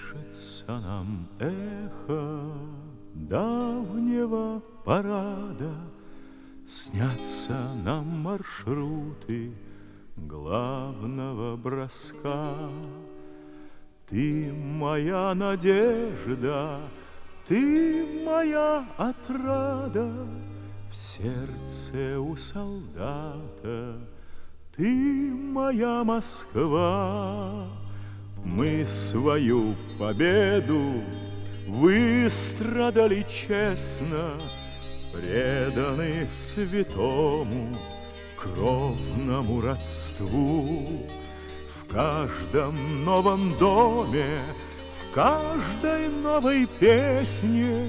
Слышится нам эхо давнего парада, снятся нам маршруты главного броска. Ты моя надежда, ты моя отрада, в сердце у солдата ты моя Москва. Мы свою победу выстрадали честно, преданы святому кровному родству. В каждом новом доме, в каждой новой песне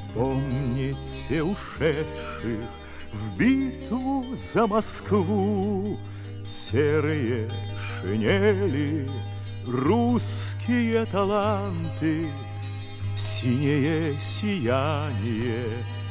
помните ушедших в битву за Москву. Серые шинели, русские таланты, синее сияние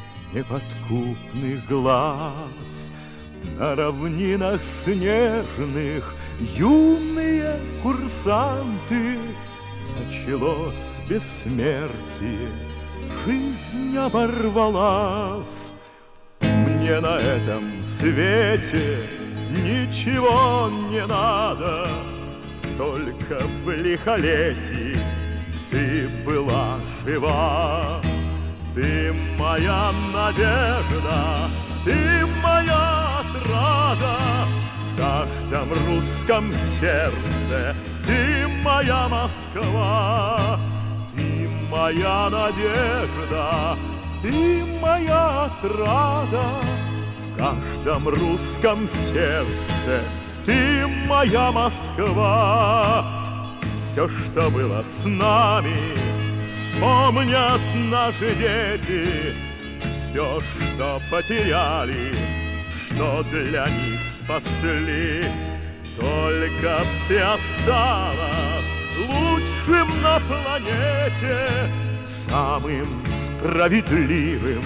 неподкупных глаз. На равнинах снежных юные курсанты. Началось бессмертие, жизнь оборвалась. Мне на этом свете ничего не надо, только в лихолетии ты была жива. Ты моя надежда, ты моя отрада, в каждом русском сердце ты моя Москва. Ты моя надежда, ты моя отрада, в каждом русском сердце ты моя Москва. Все, что было с нами, вспомнят наши дети. Все, что потеряли, что для них спасли. Только ты осталась лучшим на планете, самым справедливым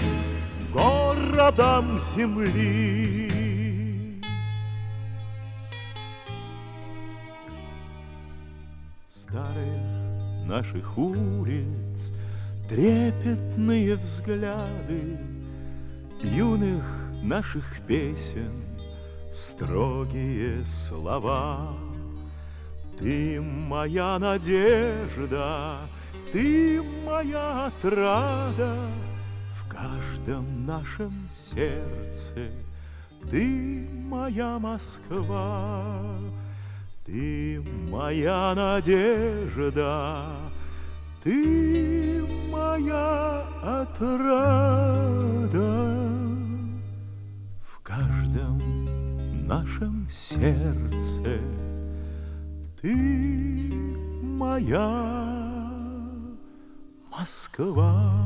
городом земли. Старых наших улиц трепетные взгляды, юных наших песен строгие слова. Ты моя надежда, ты моя отрада, в каждом нашем сердце ты моя Москва. Ты моя надежда, ты моя отрада, в каждом нашем сердце ты моя Москва.